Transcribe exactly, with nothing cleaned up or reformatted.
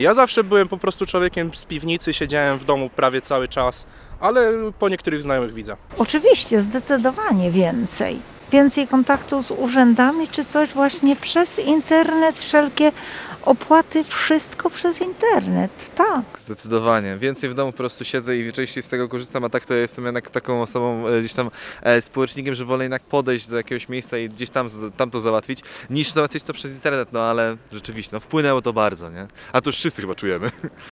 Ja zawsze byłem po prostu człowiekiem z piwnicy, siedziałem w domu prawie cały czas, ale po niektórych znajomych widzę. Oczywiście, zdecydowanie więcej. Więcej kontaktu z urzędami czy coś właśnie przez internet, wszelkie opłaty, wszystko przez internet, tak. Zdecydowanie. Więcej w domu po prostu siedzę i częściej z tego korzystam, a tak to ja jestem jednak taką osobą, e, gdzieś tam e, społecznikiem, że wolę jednak podejść do jakiegoś miejsca i gdzieś tam, z- tam to załatwić, niż załatwić to przez internet, no ale rzeczywiście, no wpłynęło to bardzo, nie? A to już wszyscy chyba czujemy.